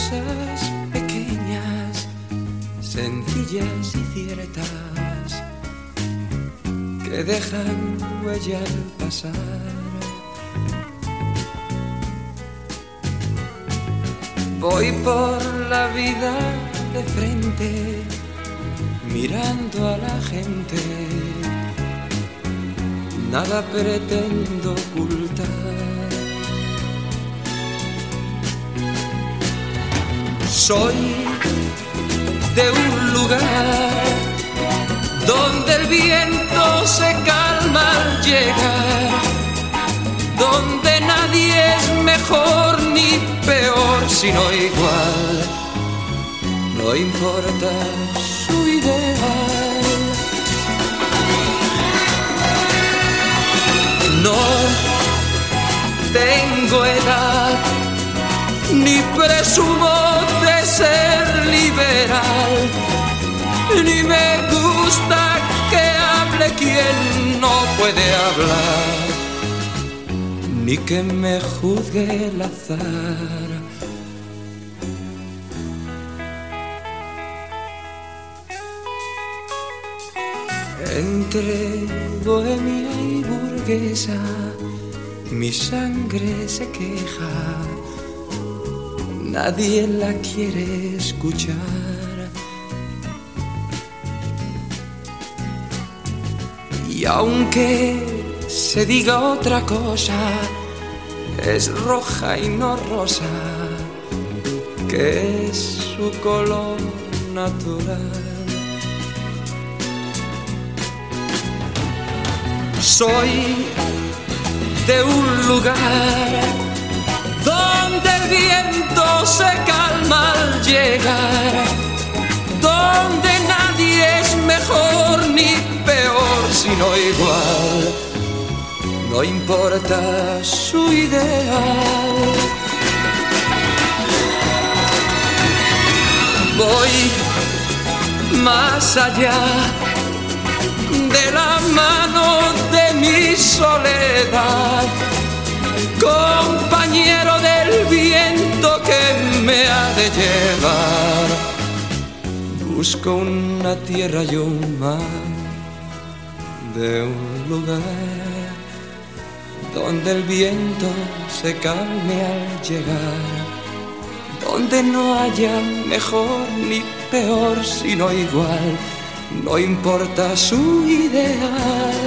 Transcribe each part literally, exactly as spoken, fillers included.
cosas pequeñas, sencillas y ciertas, que dejan huella al pasar. Voy por la vida de frente, mirando a la gente, nada pretendo ocultar. Soy de un lugar donde el viento se calma al llegar, donde nadie es mejor ni peor, sino igual. No importa su ideal. No tengo edad, ni presumo de ser liberal, ni me gusta que hable quien no puede hablar, ni que me juzgue el azar. Entre bohemia y burguesa, mi sangre se queja, nadie la quiere escuchar. Y aunque se diga otra cosa, es roja y no rosa, que es su color natural. Soy de un lugar donde el viento se calma al llegar, donde nadie es mejor ni peor, sino igual. No importa su ideal. Voy más allá de la mano de mi soledad, compañero del viento que me ha de llevar. Busco una tierra y un mar, de un lugar donde el viento se calme al llegar, donde no haya mejor ni peor, sino igual. No importa su ideal.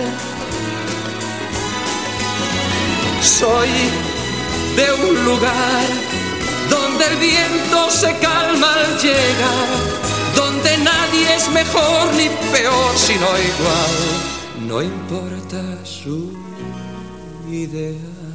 Soy de un lugar donde el viento se calma al llegar, donde nadie es mejor ni peor, sino igual. No importa su ideal.